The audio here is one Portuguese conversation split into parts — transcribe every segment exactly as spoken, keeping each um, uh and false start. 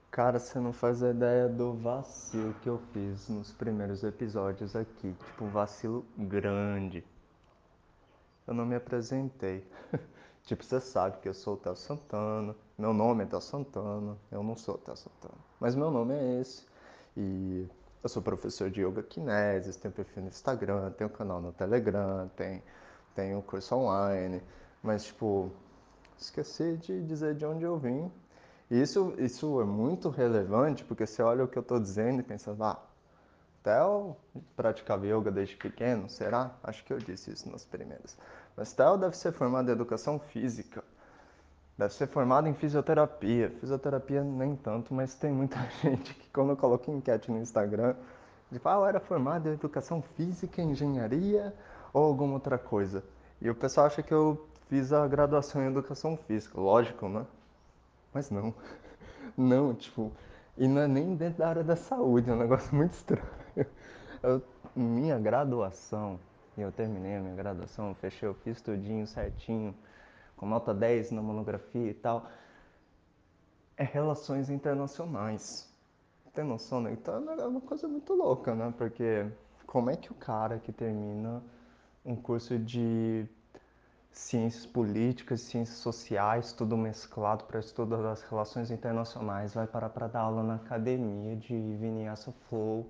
Cara, você não faz a ideia do vacilo que eu fiz nos primeiros episódios aqui. Tipo, um vacilo grande. Eu não me apresentei. Tipo, você sabe que eu sou o Theo Santana. Meu nome é Theo Santana. Eu não sou o Theo Santana. Mas meu nome é esse. E eu sou professor de Yoga Kinesis. Tenho perfil no Instagram. Tenho canal no Telegram. Tenho, tenho curso online. Mas, tipo, esqueci de dizer de onde eu vim. E isso, isso é muito relevante, porque você olha o que eu estou dizendo e pensa, ah, Theo praticava yoga desde pequeno, será? Acho que eu disse isso nas primeiras. Mas Theo deve ser formado em educação física, deve ser formado em fisioterapia. Fisioterapia nem tanto, mas tem muita gente que quando eu coloco enquete no Instagram, diz, ah, eu era formado em educação física, engenharia ou alguma outra coisa. E o pessoal acha que eu fiz a graduação em educação física, lógico, né? Mas não. Não, tipo, e não é nem dentro da área da saúde, é um negócio muito estranho. Eu, minha graduação, e eu terminei a minha graduação, eu fechei, eu fiz tudinho certinho, com nota dez na monografia e tal, é relações internacionais. Tem noção, né? Então é uma coisa muito louca, né? Porque como é que o cara que termina um curso de ciências políticas, ciências sociais, tudo mesclado para estudo das relações internacionais, vai parar para dar aula na academia de Vinyasa Flow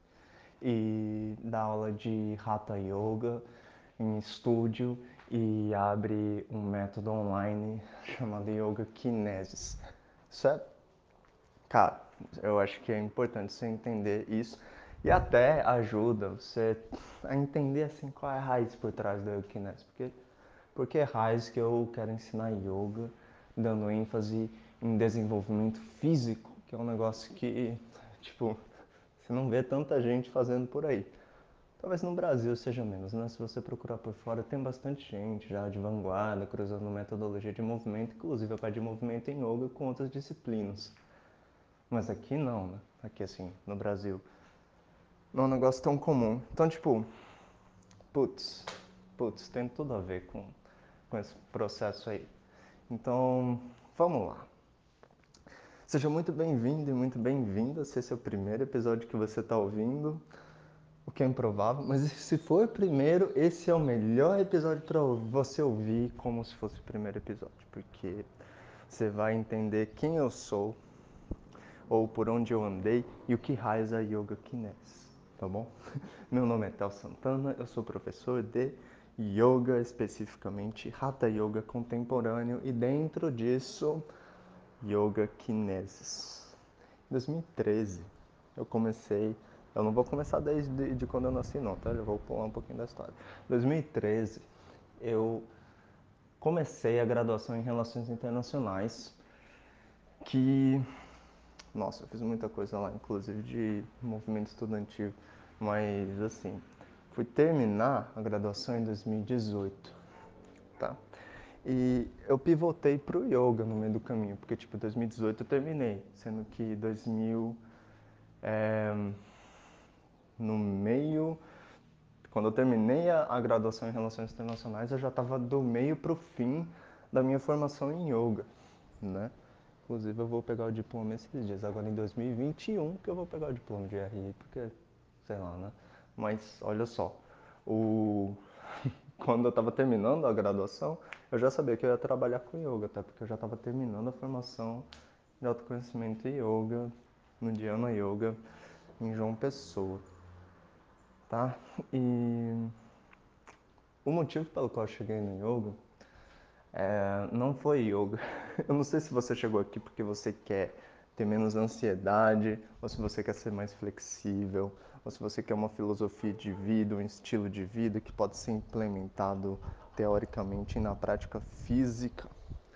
e dar aula de Hatha Yoga em estúdio e abre um método online chamado Yoga Kinesis. Certo? Cara, eu acho que é importante você entender isso e até ajuda você a entender assim qual é a raiz por trás do Yoga Kinesis, porque porque é raiz que eu quero ensinar yoga, dando ênfase em desenvolvimento físico, que é um negócio que, tipo, você não vê tanta gente fazendo por aí. Talvez no Brasil seja menos, né? Se você procurar por fora, tem bastante gente já de vanguarda, cruzando metodologia de movimento, inclusive a parte de movimento em yoga com outras disciplinas. Mas aqui não, né? Aqui, assim, no Brasil, não é um negócio tão comum. Então, tipo, putz, putz, tem tudo a ver com, com esse processo aí. Então, vamos lá. Seja muito bem-vindo e muito bem-vinda. Se esse é o primeiro episódio que você está ouvindo, o que é improvável, mas se for o primeiro, esse é o melhor episódio para você ouvir como se fosse o primeiro episódio, porque você vai entender quem eu sou, ou por onde eu andei e o que raiz a Yoga Kinesis, tá bom? Meu nome é Theo Santana, eu sou professor de Yoga, especificamente Hatha Yoga contemporâneo, e dentro disso Yoga Kinesis. Em dois mil e treze eu comecei, eu não vou começar desde de quando eu nasci não, tá? Eu vou pular um pouquinho da história. Em dois mil e treze eu comecei a graduação em Relações Internacionais, que, nossa, eu fiz muita coisa lá, inclusive de movimento estudantil, mas assim, fui terminar a graduação em dois mil e dezoito, tá? E eu pivotei pro yoga no meio do caminho, porque tipo, dois mil e dezoito eu terminei, sendo que dois mil, é, no meio, quando eu terminei a, a graduação em Relações Internacionais, eu já estava do meio pro fim da minha formação em yoga, né? Inclusive eu vou pegar o diploma esses dias, agora em dois mil e vinte e um que eu vou pegar o diploma de R I, porque, sei lá, né? Mas olha só, o quando eu estava terminando a graduação, eu já sabia que eu ia trabalhar com yoga, até porque eu já estava terminando a formação de autoconhecimento e yoga no Dhyana Yoga em João Pessoa, tá? E o motivo pelo qual eu cheguei no yoga é, não foi yoga. Eu não sei se você chegou aqui porque você quer ter menos ansiedade, ou se você quer ser mais flexível, ou se você quer uma filosofia de vida, um estilo de vida que pode ser implementado teoricamente e na prática física.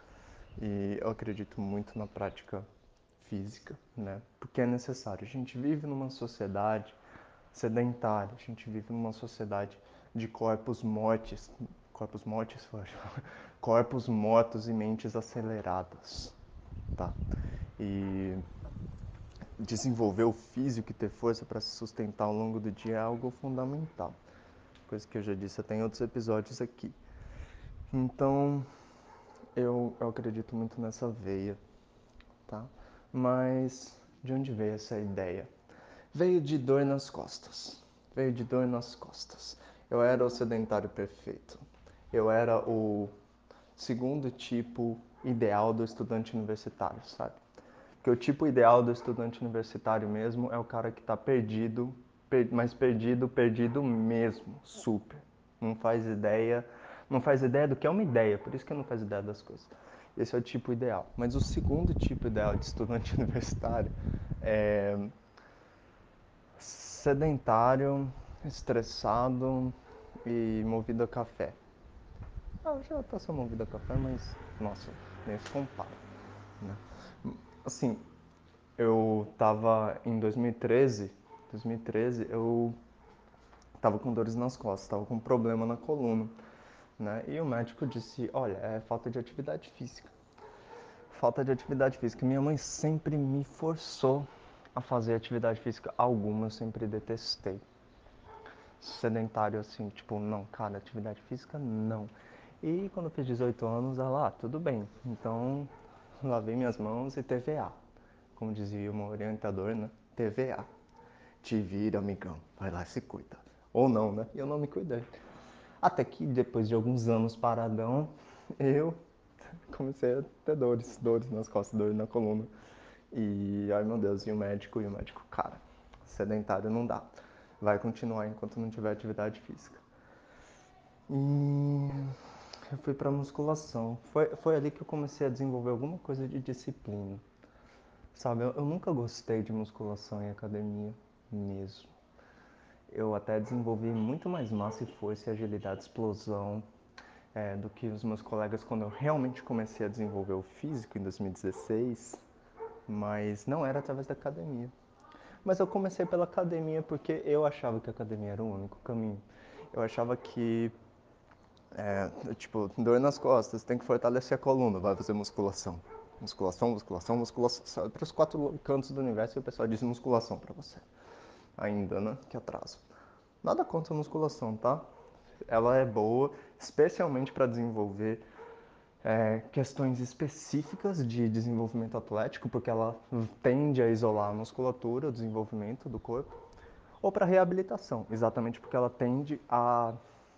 E eu acredito muito na prática física, né? Porque é necessário. A gente vive numa sociedade sedentária, a gente vive numa sociedade de corpos mortos, corpos mortos, corpos mortos e mentes aceleradas, tá? E desenvolver o físico e ter força para se sustentar ao longo do dia é algo fundamental. Coisa que eu já disse até em outros episódios aqui. Então, eu, eu acredito muito nessa veia, tá? Mas de onde veio essa ideia? Veio de dor nas costas. Veio de dor nas costas. Eu era o sedentário perfeito. Eu era o segundo tipo ideal do estudante universitário, sabe? Porque o tipo ideal do estudante universitário mesmo é o cara que está perdido, per, mas perdido, perdido mesmo, super. Não faz ideia, não faz ideia do que é uma ideia, por isso que não faz ideia das coisas. Esse é o tipo ideal. Mas o segundo tipo ideal de estudante universitário é sedentário, estressado e movido a café. Ah, já tá só movido a café, mas nossa, nem se compara, né? Assim, eu tava em dois mil e treze, dois mil e treze eu tava com dores nas costas, tava com um problema na coluna, né? E o médico disse, olha, é falta de atividade física. Falta de atividade física. Minha mãe sempre me forçou a fazer atividade física. Alguma eu sempre detestei. Sedentário assim, tipo, não, cara, atividade física não. E quando eu fiz dezoito anos, ela, ah, tudo bem. Então, lavei minhas mãos e T V A. Como dizia o meu orientador, né? T V A. Te vira, amigão. Vai lá e se cuida. Ou não, né? E eu não me cuidei. Até que depois de alguns anos paradão, eu comecei a ter dores, dores nas costas, dores na coluna. E, ai meu Deus, e o médico, e o médico, cara, sedentário não dá. Vai continuar enquanto não tiver atividade física. E eu fui pra musculação. Foi, foi ali que eu comecei a desenvolver alguma coisa de disciplina. Sabe, eu, eu nunca gostei de musculação em academia mesmo. Eu até desenvolvi muito mais massa e força e agilidade, explosão, é, do que os meus colegas quando eu realmente comecei a desenvolver o físico em dois mil e dezesseis, mas não era através da academia. Mas eu comecei pela academia porque eu achava que a academia era o único caminho. Eu achava que, é, tipo, dor nas costas, tem que fortalecer a coluna, vai fazer musculação. Musculação, musculação, musculação. Para os quatro cantos do universo, o pessoal diz musculação para você. Ainda, né? Que atraso. Nada contra a musculação, tá? Ela é boa, especialmente para desenvolver é, questões específicas de desenvolvimento atlético, porque ela tende a isolar a musculatura, o desenvolvimento do corpo, ou para reabilitação, exatamente porque ela tende a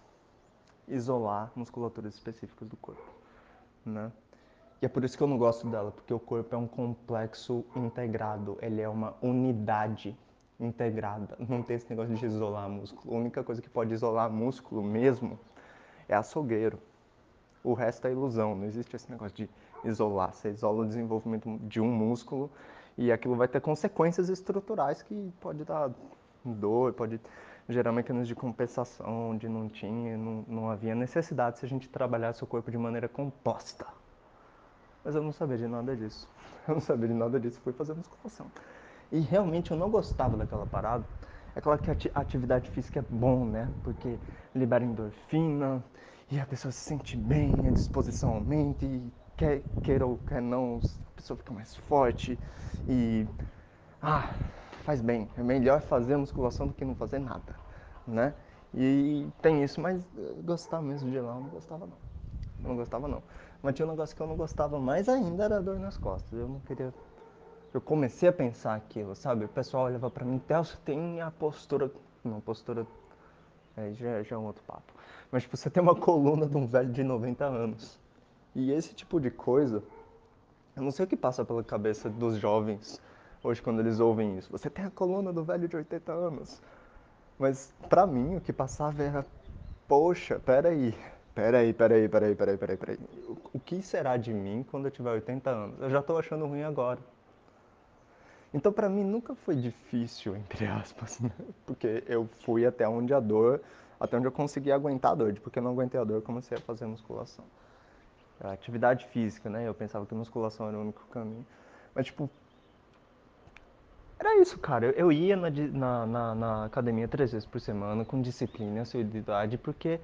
isolar musculaturas específicas do corpo, né? E é por isso que eu não gosto dela, porque o corpo é um complexo integrado, ele é uma unidade integrada. Não tem esse negócio de isolar músculo. A única coisa que pode isolar músculo mesmo é açougueiro. O resto é ilusão, não existe esse negócio de isolar. Você isola o desenvolvimento de um músculo e aquilo vai ter consequências estruturais que pode dar dor, pode gerar mecanismos de compensação onde não tinha, não, não havia necessidade se a gente trabalhasse o corpo de maneira composta. Mas eu não sabia de nada disso. Eu não sabia de nada disso, fui fazer musculação. E realmente eu não gostava daquela parada. É claro que a atividade física é bom, né? Porque libera endorfina e a pessoa se sente bem, a disposição aumenta e quer queira ou quer não, a pessoa fica mais forte e ah, faz bem. É melhor fazer musculação do que não fazer nada, né? E tem isso, mas gostar mesmo de lá eu não gostava não. Não gostava não. Mas tinha um negócio que eu não gostava mais ainda, era a dor nas costas. Eu não queria. Eu comecei a pensar aquilo, sabe? O pessoal olhava pra mim, Telcio, tem a postura. Não, postura. É, já, já é um outro papo. Mas, tipo, você tem uma coluna de um velho de noventa anos. E esse tipo de coisa, eu não sei o que passa pela cabeça dos jovens hoje quando eles ouvem isso. Você tem a coluna do velho de oitenta anos. Mas, pra mim, o que passava era, poxa, peraí, peraí, peraí, peraí, peraí, peraí, peraí. O, o que será de mim quando eu tiver oitenta anos? Eu já tô achando ruim agora. Então, pra mim, nunca foi difícil, entre aspas, né? Porque eu fui até onde a dor, até onde eu consegui aguentar a dor. Porque eu não aguentei a dor, eu comecei a fazer musculação. A atividade física, né? Eu pensava que musculação era o único caminho. Mas, tipo, era isso, cara. Eu, eu ia na, na, na, na academia três vezes por semana, com disciplina e assiduidade, porque,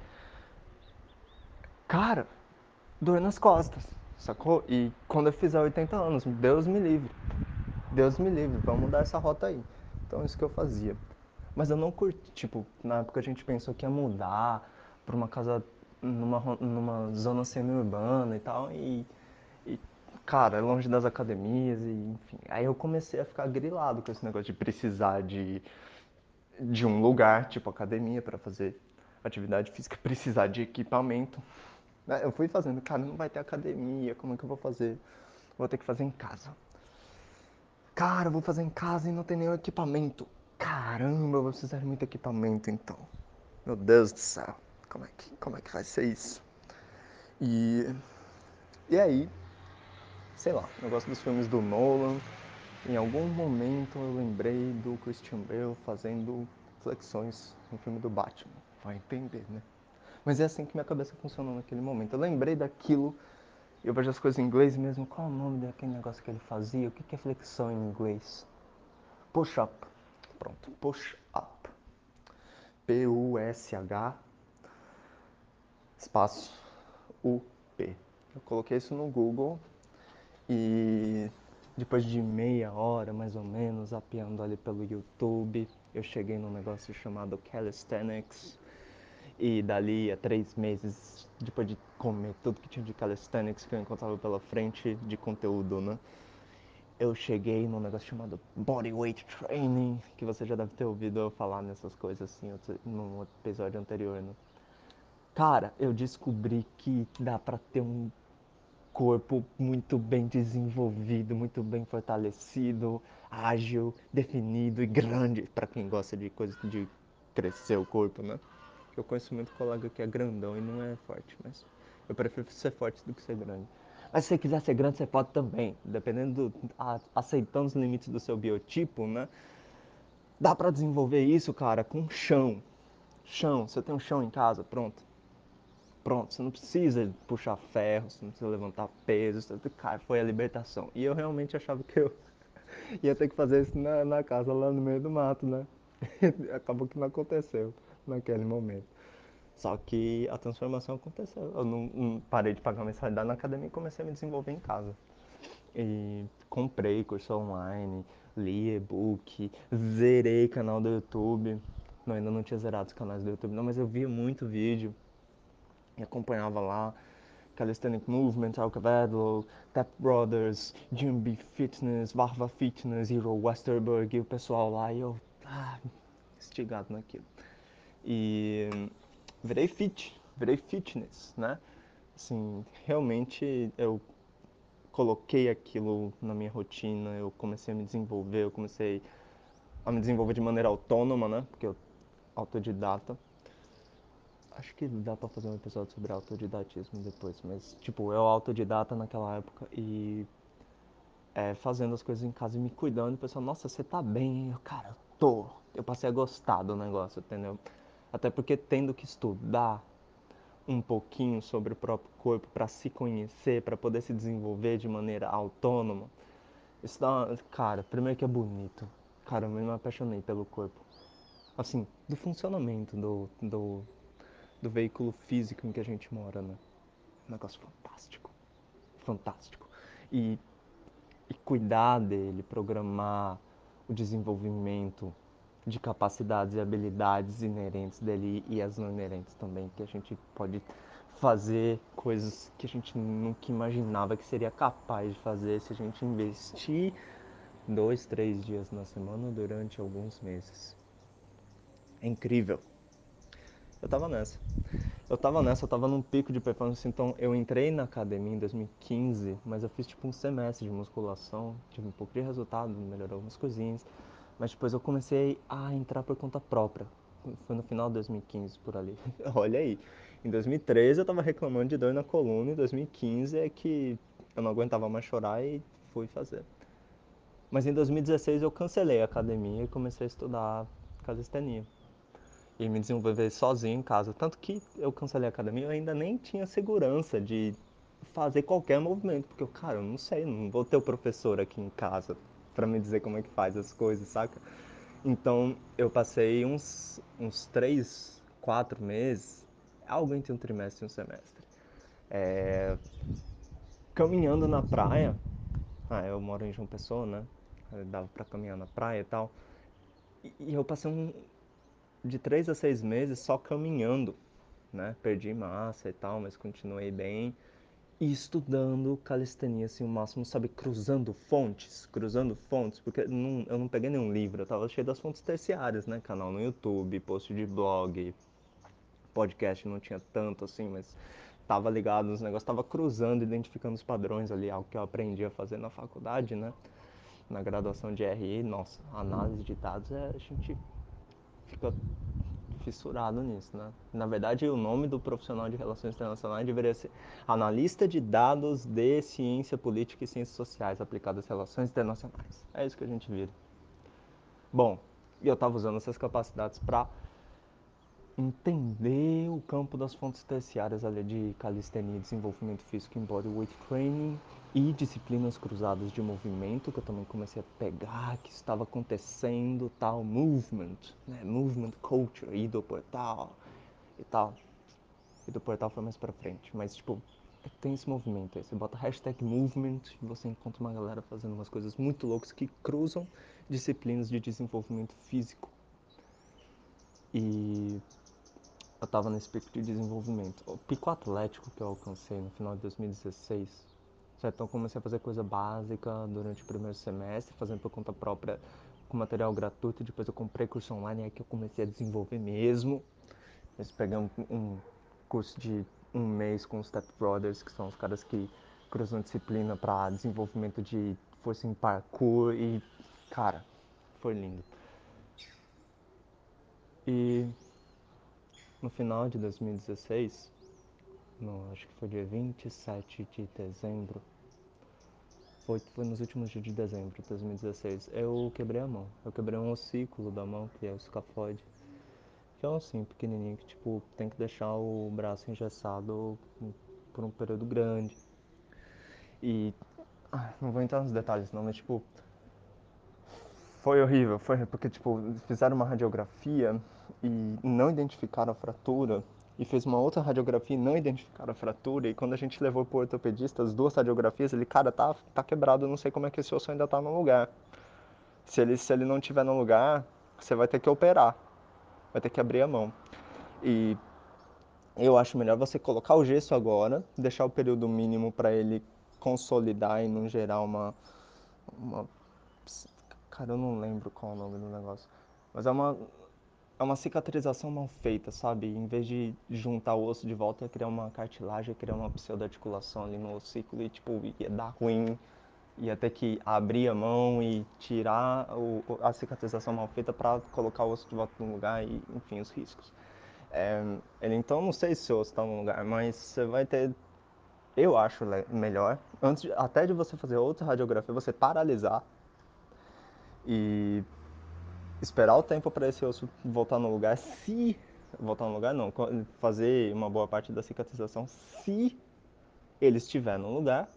cara, dor nas costas, sacou? E quando eu fizer oitenta anos, Deus me livre. Deus me livre, vamos mudar essa rota aí. Então, é isso que eu fazia. Mas eu não curti, tipo, na época a gente pensou que ia mudar pra uma casa numa, numa zona semi-urbana e tal, e, e cara, longe das academias e enfim. Aí eu comecei a ficar grilado com esse negócio de precisar de, de um lugar, tipo academia, para fazer atividade física, precisar de equipamento. Né? Eu fui fazendo, cara, não vai ter academia, como é que eu vou fazer? Vou ter que fazer em casa. Cara, eu vou fazer em casa e não tem nenhum equipamento. Caramba, eu vou precisar de muito equipamento então. Meu Deus do céu, como é que, como é que vai ser isso? E, e aí, sei lá, eu gosto dos filmes do Nolan. Em algum momento eu lembrei do Christian Bale fazendo flexões no filme do Batman. Vai entender, né? Mas é assim que minha cabeça funcionou naquele momento. Eu lembrei daquilo, eu vejo as coisas em inglês mesmo. Qual é o nome daquele negócio que ele fazia? O que é flexão em inglês? Push up. Pronto, push up. P U S H espaço U P. Eu coloquei isso no Google e depois de meia hora, mais ou menos, apeando ali pelo YouTube, eu cheguei num negócio chamado Calisthenics. E dali a três meses, depois de comer tudo que tinha de calisthenics que eu encontrava pela frente de conteúdo, né? Eu cheguei num negócio chamado Bodyweight Training, que você já deve ter ouvido eu falar nessas coisas assim num episódio anterior, né? Cara, eu descobri que dá pra ter um corpo muito bem desenvolvido, muito bem fortalecido, ágil, definido e grande, pra quem gosta de coisa de crescer o corpo, né? Eu conheço muito colega que é grandão e não é forte, mas eu prefiro ser forte do que ser grande. Mas se você quiser ser grande, você pode também, dependendo do, a, aceitando os limites do seu biotipo, né? Dá pra desenvolver isso, cara, com chão. Chão, você tem um chão em casa, pronto. Pronto, você não precisa puxar ferro, você não precisa levantar peso, você, cara, foi a libertação. E eu realmente achava que eu ia ter que fazer isso na, na casa lá no meio do mato, né? Acabou que não aconteceu naquele momento. Só que a transformação aconteceu. Eu não, não parei de pagar mensalidade na academia e comecei a me desenvolver em casa. E comprei curso online, li e-book, zerei canal do YouTube. Não, ainda não tinha zerado os canais do YouTube, não, mas eu via muito vídeo e acompanhava lá. Calisthenic Movement, Alcavadlo, Tap Brothers, Jim B Fitness, Varva Fitness, Hero Westerberg e o pessoal lá. E eu, ah, instigado naquilo. E virei fit, virei fitness, né? Assim, realmente eu coloquei aquilo na minha rotina, eu comecei a me desenvolver, eu comecei a me desenvolver de maneira autônoma, né? Porque eu autodidata. Acho que dá pra fazer um episódio sobre autodidatismo depois, mas tipo, eu autodidata naquela época e é, fazendo as coisas em casa e me cuidando, e o pessoal, nossa, você tá bem, hein? Eu, cara, eu tô. Eu passei a gostar do negócio, entendeu? Até porque tendo que estudar um pouquinho sobre o próprio corpo para se conhecer, para poder se desenvolver de maneira autônoma. Isso dá uma... Cara, primeiro que é bonito. Cara, eu me apaixonei pelo corpo. Assim, do funcionamento do, do, do veículo físico em que a gente mora, né? Um negócio fantástico. Fantástico. E, e cuidar dele, programar o desenvolvimento de capacidades e habilidades inerentes dele e as não inerentes também, que a gente pode fazer coisas que a gente nunca imaginava que seria capaz de fazer se a gente investir dois, três dias na semana durante alguns meses. É incrível. Eu tava nessa. Eu tava nessa, eu tava num pico de performance, então eu entrei na academia em dois mil e quinze, mas eu fiz tipo um semestre de musculação, tive um pouco de resultado, melhorou algumas coisinhas, mas depois eu comecei a entrar por conta própria. Foi no final de dois mil e quinze, por ali. Olha aí, em dois mil e treze eu tava reclamando de dor na coluna, em dois mil e quinze é que eu não aguentava mais chorar e fui fazer. Mas em dois mil e dezesseis eu cancelei a academia e comecei a estudar calistenia e me desenvolver sozinho em casa. Tanto que eu cancelei a academia, eu ainda nem tinha segurança de fazer qualquer movimento, porque eu, cara, eu não sei, não vou ter o professor aqui em casa pra me dizer como é que faz as coisas, saca? Então eu passei uns, uns três, quatro meses, algo entre um trimestre e um semestre, é, caminhando na praia. Ah, eu moro em João Pessoa, né? Dava pra caminhar na praia e tal. E, e eu passei um, de três a seis meses só caminhando, né? Perdi massa e tal, mas continuei bem. e estudando calistenia, assim, o máximo, sabe, cruzando fontes, cruzando fontes, porque não, eu não peguei nenhum livro, eu tava cheio das fontes terciárias, né, canal no YouTube, post de blog, podcast não tinha tanto, assim, mas tava ligado nos negócios, tava cruzando, identificando os padrões ali, algo que eu aprendi a fazer na faculdade, né, na graduação de R I, nossa, análise de dados, é, a gente fica fissurado nisso, né? Na verdade, o nome do profissional de relações internacionais deveria ser analista de dados de ciência política e ciências sociais aplicadas às relações internacionais. É isso que a gente vira. Bom, e eu estava usando essas capacidades para entender o campo das fontes terciárias ali de calistenia, desenvolvimento físico em bodyweight training e disciplinas cruzadas de movimento, que eu também comecei a pegar que estava acontecendo, tal, movement, né, movement culture, aí do portal e tal. E do portal foi mais pra frente, mas tipo, tem esse movimento aí, você bota hashtag movement e você encontra uma galera fazendo umas coisas muito loucas que cruzam disciplinas de desenvolvimento físico. E eu tava nesse pico de desenvolvimento. O pico atlético que eu alcancei no final de dois mil e dezesseis, certo? Então comecei a fazer coisa básica durante o primeiro semestre, fazendo por conta própria com material gratuito, e depois eu comprei curso online, e aí que eu comecei a desenvolver mesmo. Eles pegam um, um curso de um mês com os Step Brothers, que são os caras que cruzam disciplina para desenvolvimento de força em parkour e, cara, foi lindo. E no final de dois mil e dezesseis, no, acho que foi dia vinte e sete de dezembro, foi, foi nos últimos dias de dezembro de dois mil e dezesseis, eu quebrei a mão. Eu quebrei um ossículo da mão, que é o escafoide. Que é um assim, pequenininho, que tipo, tem que deixar o braço engessado por um período grande. E ah, não vou entrar nos detalhes não, mas tipo, foi horrível, foi porque tipo, fizeram uma radiografia e não identificaram a fratura, e fez uma outra radiografia e não identificaram a fratura, e quando a gente levou pro ortopedista as duas radiografias, ele, cara, tá, tá quebrado, não sei como é que esse osso ainda tá no lugar. Se ele, se ele não tiver no lugar, você vai ter que operar, vai ter que abrir a mão. E eu acho melhor você colocar o gesso agora, deixar o período mínimo para ele consolidar e não gerar uma, uma. Cara, eu não lembro qual é o nome do negócio. Mas é uma, é uma cicatrização mal feita, sabe? Em vez de juntar o osso de volta, criar uma cartilagem, criar uma pseudoarticulação ali no ossículo e, tipo, ia dar ruim. Ia ter que abrir a mão e tirar o, a cicatrização mal feita para colocar o osso de volta no lugar e, enfim, os riscos. É, ele então, não sei se o osso está no lugar, mas você vai ter, eu acho melhor, antes de, até de você fazer outra radiografia, você paralisar e esperar o tempo para esse osso voltar no lugar, se voltar no lugar não, fazer uma boa parte da cicatrização, se ele estiver no lugar,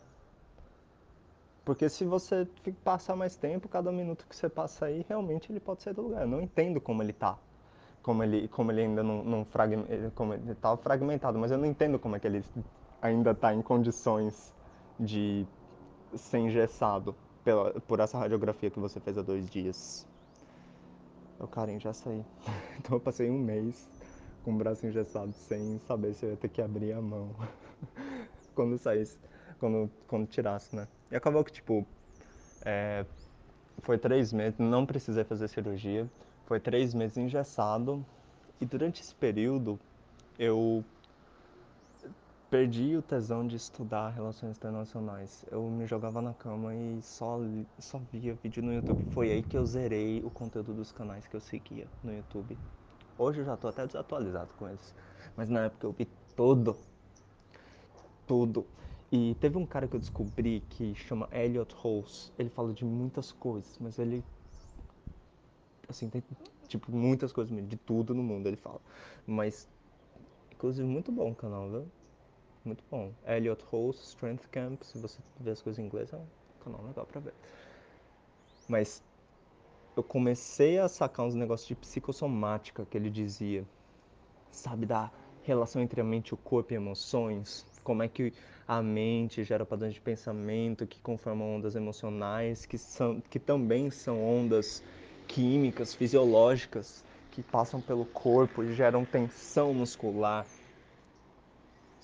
porque se você passar mais tempo, cada minuto que você passa aí, realmente ele pode sair do lugar. Eu não entendo como ele tá, como ele, como ele ainda não, não fragment, como ele tá fragmentado, mas eu não entendo como é que ele ainda está em condições de ser engessado pela, por essa radiografia que você fez há dois dias. Eu, Karen, já saí. Então eu passei um mês com o braço engessado sem saber se eu ia ter que abrir a mão quando saísse, quando, quando tirasse, né? E acabou que, tipo, é, foi três meses, não precisei fazer cirurgia, foi três meses engessado, e durante esse período eu perdi o tesão de estudar relações internacionais. Eu me jogava na cama e só, só via vídeo no YouTube. Foi aí que eu zerei o conteúdo dos canais que eu seguia no YouTube. Hoje eu já tô até desatualizado com eles. Mas na época eu vi tudo, tudo. E teve um cara que eu descobri que chama Elliot Rose. Ele fala de muitas coisas, mas ele, assim, tem tipo muitas coisas mesmo, de tudo no mundo ele fala. Mas, inclusive, muito bom o canal, viu? Muito bom. Elliot Rose, Strength Camp, se você vê as coisas em inglês, é um canal legal pra ver. Mas eu comecei a sacar uns negócios de psicossomática que ele dizia, sabe, da relação entre a mente, o corpo e emoções, como é que a mente gera padrões de pensamento que conformam ondas emocionais, que, são, que também são ondas químicas, fisiológicas, que passam pelo corpo e geram tensão muscular,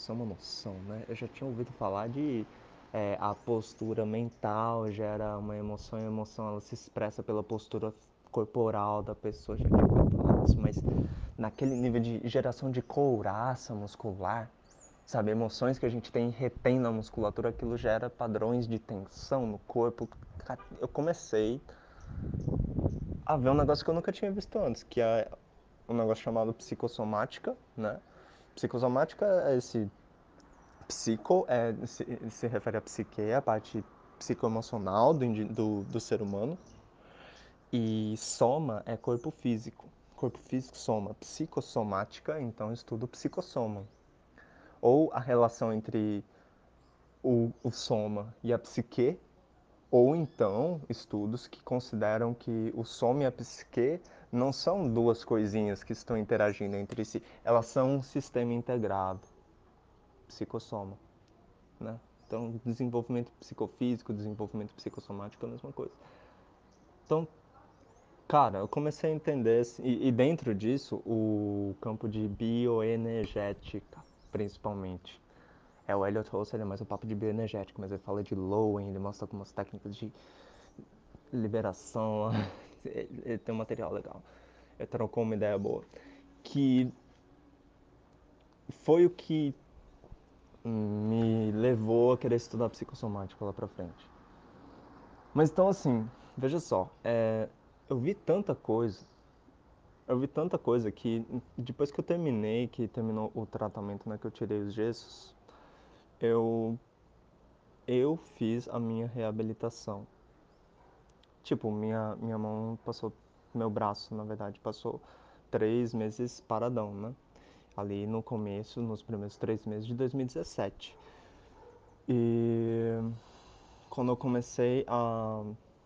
Só uma noção, né? Eu já tinha ouvido falar de é, a postura mental gera uma emoção, e a emoção ela se expressa pela postura corporal da pessoa, já tinha ouvido falar nisso, mas naquele nível de geração de couraça muscular, sabe, emoções que a gente tem retém na musculatura, aquilo gera padrões de tensão no corpo. Eu comecei a ver um negócio que eu nunca tinha visto antes, que é um negócio chamado psicossomática, né? Psicossomática é esse psico, é, se, se refere à psique, a parte psicoemocional do, do, do ser humano, e soma é corpo físico. Corpo físico soma. Psicossomática, então estudo psicossoma. Ou a relação entre o, o soma e a psique, ou então estudos que consideram que o soma e a psique não são duas coisinhas que estão interagindo entre si, elas são um sistema integrado, psicossoma, né? Então, desenvolvimento psicofísico, desenvolvimento psicossomático é a mesma coisa. Então, cara, eu comecei a entender, e, e dentro disso, o campo de bioenergética, principalmente. É, o Elliot Hulse, ele é mais um papo de bioenergética, mas ele fala de Lowen, ele mostra algumas técnicas de liberação, ele tem um material legal. Ele trocou uma ideia boa. Que foi o que me levou a querer estudar psicossomático lá pra frente. Mas então, assim, veja só, é, eu vi tanta coisa, eu vi tanta coisa que depois que eu terminei, que terminou o tratamento, né, que eu tirei os gessos, eu, eu fiz a minha reabilitação. Tipo, minha, minha mão passou, meu braço, na verdade, passou três meses paradão, né? Ali no começo, nos primeiros três meses de dois mil e dezessete. E quando eu comecei a,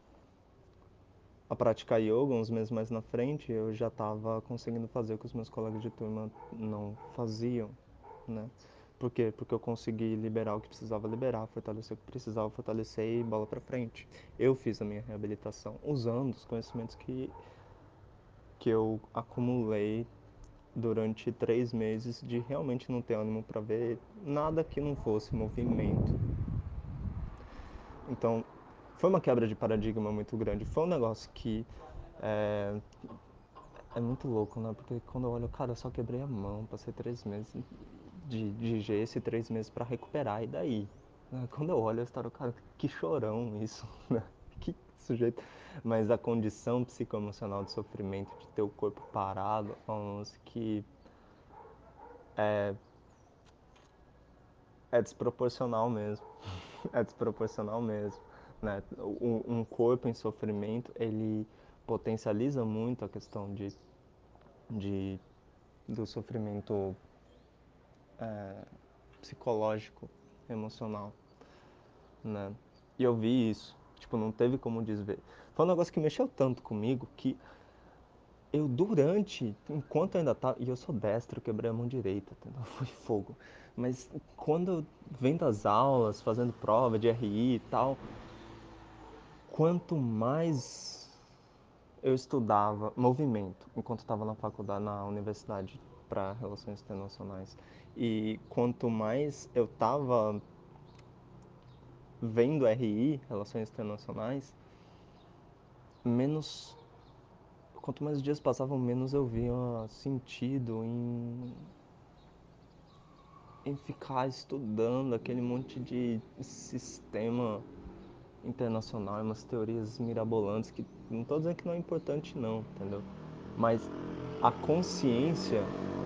a praticar yoga, uns meses mais na frente, eu já estava conseguindo fazer o que os meus colegas de turma não faziam, né? Por quê? Porque eu consegui liberar o que precisava liberar, fortalecer o que precisava fortalecer e bola pra frente. Eu fiz a minha reabilitação usando os conhecimentos que, que eu acumulei durante três meses de realmente não ter ânimo para ver nada que não fosse movimento. Então, foi uma quebra de paradigma muito grande. Foi um negócio que é, é muito louco, né? Porque quando eu olho, cara, eu só quebrei a mão, passei três meses de, de gesso e três meses para recuperar, e daí? Quando eu olho a história, cara, que chorão isso, né? Que sujeito. Mas a condição psicoemocional de sofrimento, de ter o corpo parado, é um lance que é, é desproporcional mesmo. É desproporcional mesmo, né? Um, um corpo em sofrimento, ele potencializa muito a questão de, de do sofrimento é, psicológico, emocional, né? E eu vi isso, tipo, não teve como desver. Foi um negócio que mexeu tanto comigo que eu, durante, enquanto eu ainda tava, e eu sou destro, eu quebrei a mão direita, entendeu? Foi fogo. Mas quando eu vendo as aulas, fazendo prova de R I e tal, quanto mais eu estudava movimento, enquanto estava na faculdade, na universidade para relações internacionais, e quanto mais eu estava vendo R I, relações internacionais, menos, quanto mais os dias passavam, menos eu via sentido em, em ficar estudando aquele monte de sistema internacional, umas teorias mirabolantes que não estou dizendo que não é importante não, entendeu? Mas a consciência,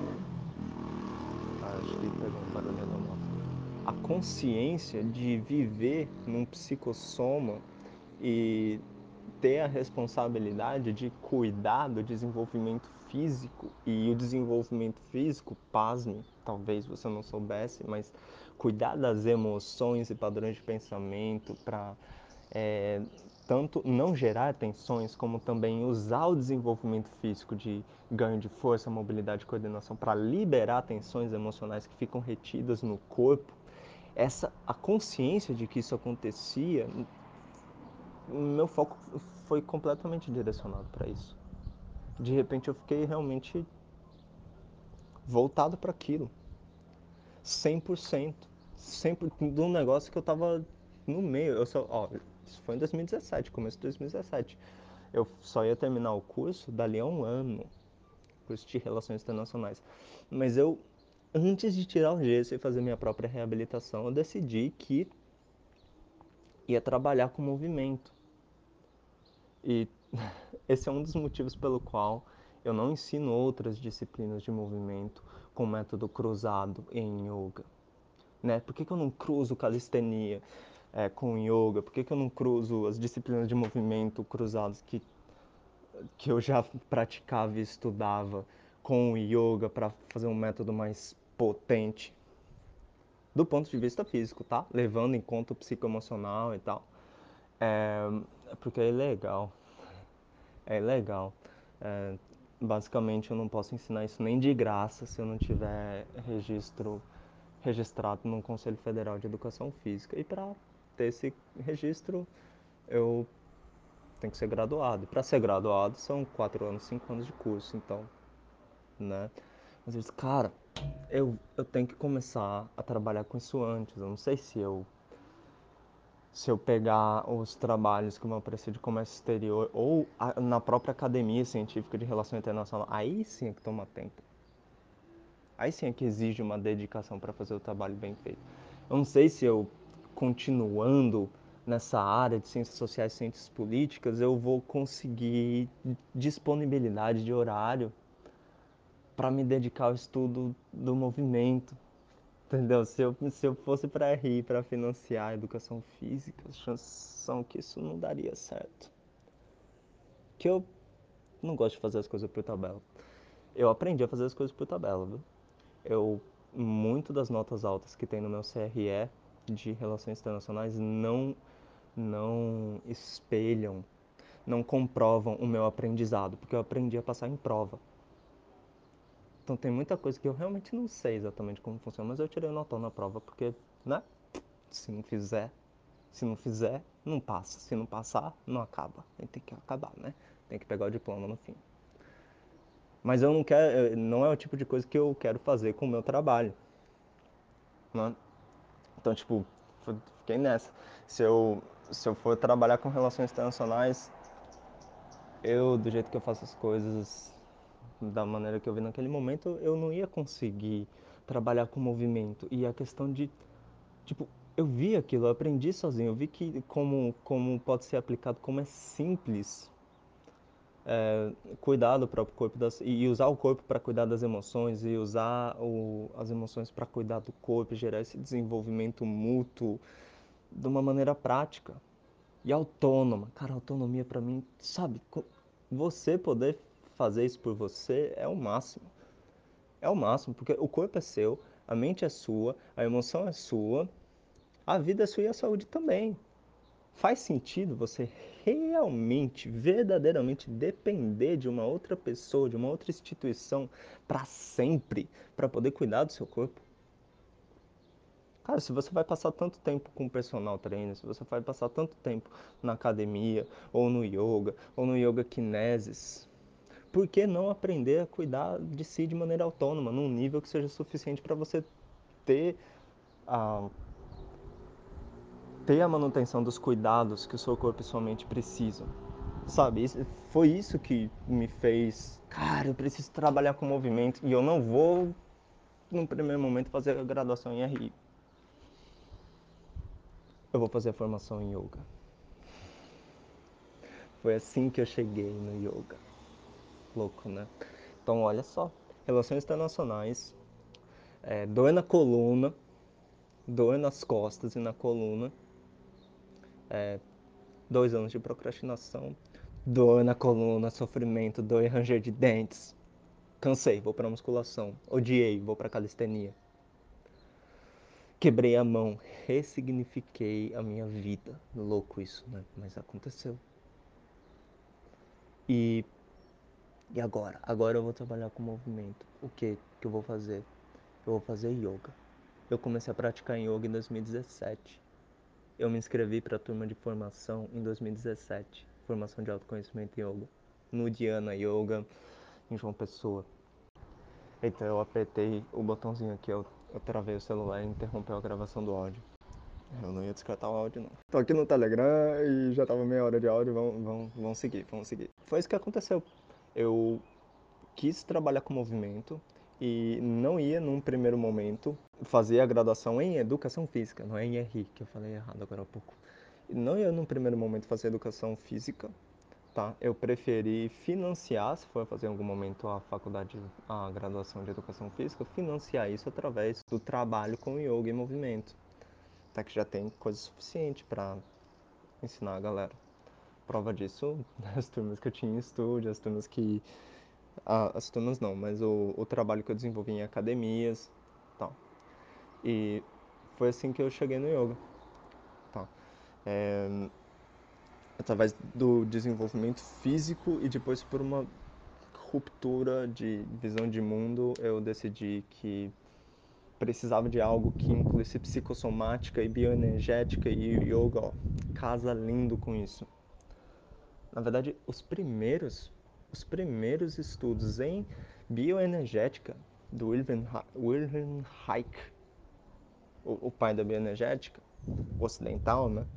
ah, acho que pegou um barulho da moto. A consciência de viver num psicossoma e ter a responsabilidade de cuidar do desenvolvimento físico, e o desenvolvimento físico, pasme, talvez você não soubesse, mas cuidar das emoções e padrões de pensamento para é, tanto não gerar tensões, como também usar o desenvolvimento físico de ganho de força, mobilidade e coordenação para liberar tensões emocionais que ficam retidas no corpo. Essa, a consciência de que isso acontecia, meu foco foi completamente direcionado para isso. De repente eu fiquei realmente voltado para aquilo. cem por cento. Sempre de um negócio que eu tava no meio. Eu só, ó, isso foi em dois mil e dezessete, começo de dois mil e dezessete. Eu só ia terminar o curso dali a um ano, curso de Relações Internacionais. Mas eu, antes de tirar o gesso e fazer minha própria reabilitação, eu decidi que ia trabalhar com movimento. E esse é um dos motivos pelo qual eu não ensino outras disciplinas de movimento com método cruzado em yoga. Né? Por que, que eu não cruzo calistenia é, com yoga? Por que, que eu não cruzo as disciplinas de movimento cruzadas que, que eu já praticava e estudava com o yoga para fazer um método mais potente? Do ponto de vista físico, tá? Levando em conta o psicoemocional e tal. É, porque é ilegal. É ilegal. É, basicamente, eu não posso ensinar isso nem de graça se eu não tiver registro registrado no Conselho Federal de Educação Física. E para ter esse registro, eu tenho que ser graduado. Para ser graduado, são quatro anos, cinco anos de curso. Então, né? Às vezes, cara, eu, eu tenho que começar a trabalhar com isso antes. Eu não sei se eu se eu pegar os trabalhos que vão aparecer de comércio exterior ou a, na própria academia científica de relação internacional, aí sim é que toma tempo. Aí sim é que exige uma dedicação para fazer o trabalho bem feito. Eu não sei se eu, continuando nessa área de ciências sociais e ciências políticas, eu vou conseguir disponibilidade de horário para me dedicar ao estudo do movimento. Entendeu? Se eu, se eu fosse para R I para financiar a educação física, as chances são que isso não daria certo. Que eu não gosto de fazer as coisas por tabela. Eu aprendi a fazer as coisas por tabela, viu? Eu, muito das notas altas que tem no meu C R E de Relações Internacionais não, não espelham, não comprovam o meu aprendizado, porque eu aprendi a passar em prova. Então tem muita coisa que eu realmente não sei exatamente como funciona, mas eu tirei notão na prova, porque, né? Se não fizer, se não fizer, não passa. Se não passar, não acaba. Tem que acabar, né? Tem que pegar o diploma no fim. Mas eu não quero, não é o tipo de coisa que eu quero fazer com o meu trabalho, né? Então, tipo, fiquei nessa. Se eu, se eu for trabalhar com relações internacionais, eu, do jeito que eu faço as coisas, da maneira que eu vi naquele momento, eu não ia conseguir trabalhar com movimento. E a questão de, tipo, eu vi aquilo, eu aprendi sozinho, eu vi que como, como pode ser aplicado, como é simples é, cuidar do próprio corpo das, e usar o corpo para cuidar das emoções e usar o, as emoções para cuidar do corpo e gerar esse desenvolvimento mútuo de uma maneira prática e autônoma. Cara, autonomia para mim, sabe, você poder fazer isso por você é o máximo. É o máximo, porque o corpo é seu, a mente é sua, a emoção é sua, a vida é sua e a saúde também. Faz sentido você realmente, verdadeiramente depender de uma outra pessoa, de uma outra instituição para sempre, para poder cuidar do seu corpo? Cara, se você vai passar tanto tempo com o personal trainer, se você vai passar tanto tempo na academia, ou no yoga, ou no yoga kinesis, por que não aprender a cuidar de si de maneira autônoma, num nível que seja suficiente para você ter a, ter a manutenção dos cuidados que o seu corpo e sua mente precisam? Sabe, isso, foi isso que me fez, cara, eu preciso trabalhar com movimento e eu não vou, no primeiro momento, fazer a graduação em R I. Eu vou fazer a formação em yoga. Foi assim que eu cheguei no yoga. Louco, né? Então, olha só. Relações internacionais. É, dor na coluna. Dor nas costas e na coluna. É, dois anos de procrastinação. Dor na coluna, sofrimento, dor e ranger de dentes. Cansei, vou pra musculação. Odiei, vou pra calistenia. Quebrei a mão. Ressignifiquei a minha vida. Louco isso, né? Mas aconteceu. E E agora? Agora eu vou trabalhar com movimento. O que que eu vou fazer? Eu vou fazer yoga. Eu comecei a praticar yoga em dois mil e dezessete. Eu me inscrevi para a turma de formação em dois mil e dezessete. Formação de autoconhecimento em yoga. No Dhyana Yoga, em João Pessoa. Então eu apertei o botãozinho aqui, ó. Eu travei o celular e interrompeu a gravação do áudio. Eu não ia descartar o áudio, não. Tô aqui no Telegram e já tava meia hora de áudio, vamos, vamos, vamos seguir, vamos seguir. Foi isso que aconteceu. Eu quis trabalhar com movimento e não ia, num primeiro momento, fazer a graduação em Educação Física, não é em R I, que eu falei errado agora há pouco. Não ia, num primeiro momento, fazer Educação Física, tá? Eu preferi financiar, se for fazer em algum momento a faculdade, a graduação de Educação Física, financiar isso através do trabalho com yoga e movimento. Até que já tem coisa suficiente para ensinar a galera. Prova disso, as turmas que eu tinha em estúdio, as turmas que... Ah, as turmas não, mas o, o trabalho que eu desenvolvi em academias, tal. E foi assim que eu cheguei no yoga, tá? É, através do desenvolvimento físico e depois por uma ruptura de visão de mundo, eu decidi que precisava de algo que incluísse psicossomática e bioenergética e yoga, ó, casa lindo com isso. Na verdade, os primeiros, os primeiros estudos em bioenergética do Wilhelm, Wilhelm Reich, o, o pai da bioenergética, ocidental, né?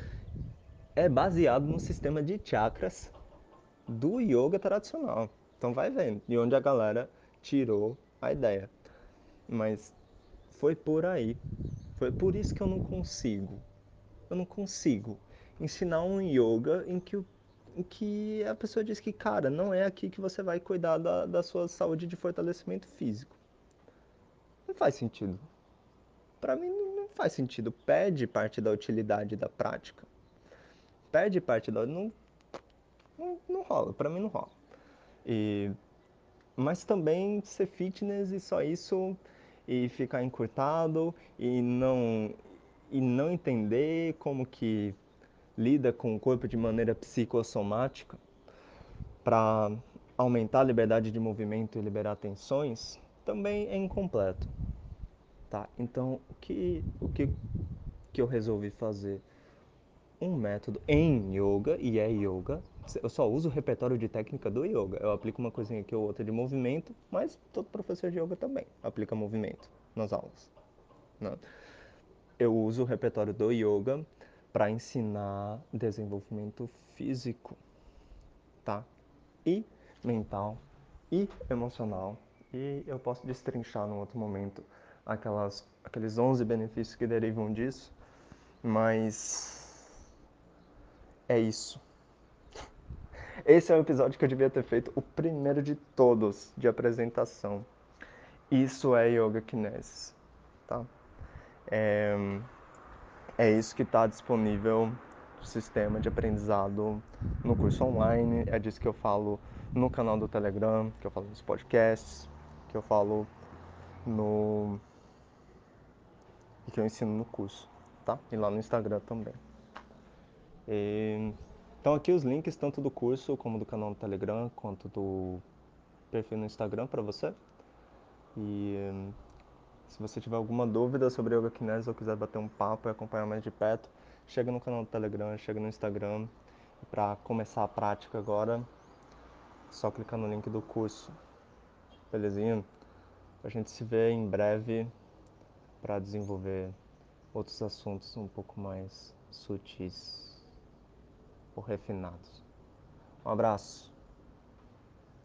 É baseado no sistema de chakras do yoga tradicional. Então vai vendo de onde a galera tirou a ideia. Mas foi por aí. Foi por isso que eu não consigo. Eu não consigo ensinar um yoga em que, em que a pessoa diz que, cara, não é aqui que você vai cuidar da, da sua saúde de fortalecimento físico. Não faz sentido. Pra mim não faz sentido. Perde parte da utilidade da prática. Perde parte da... Não, não, não rola. Pra mim não rola. E mas também ser fitness e só isso e ficar encurtado e não e não entender como que lida com o corpo de maneira psicossomática para aumentar a liberdade de movimento e liberar tensões também é incompleto, tá? Então, o que o que que eu resolvi fazer um método em yoga, e é yoga. Eu só uso o repertório de técnica do yoga. Eu aplico uma coisinha aqui ou outra de movimento, mas todo professor de yoga também aplica movimento nas aulas, né? Eu uso o repertório do yoga para ensinar desenvolvimento físico, tá? E mental, e emocional. E eu posso destrinchar num outro momento aquelas, aqueles onze benefícios que derivam disso, mas é isso. Esse é um episódio que eu devia ter feito o primeiro de todos, de apresentação. Isso é Yoga Kinesis, tá? É, é isso que está disponível no sistema de aprendizado no curso online, é disso que eu falo no canal do Telegram, que eu falo nos podcasts, que eu falo no... e que eu ensino no curso, tá? E lá no Instagram também. E... Então aqui os links tanto do curso como do canal do Telegram, quanto do perfil no Instagram para você. E hum, se você tiver alguma dúvida sobre Yoga Kinesis ou quiser bater um papo e acompanhar mais de perto, chega no canal do Telegram, chega no Instagram. Para começar a prática agora, só clicar no link do curso. Belezinha? A gente se vê em breve para desenvolver outros assuntos um pouco mais sutis ou refinados. Um abraço.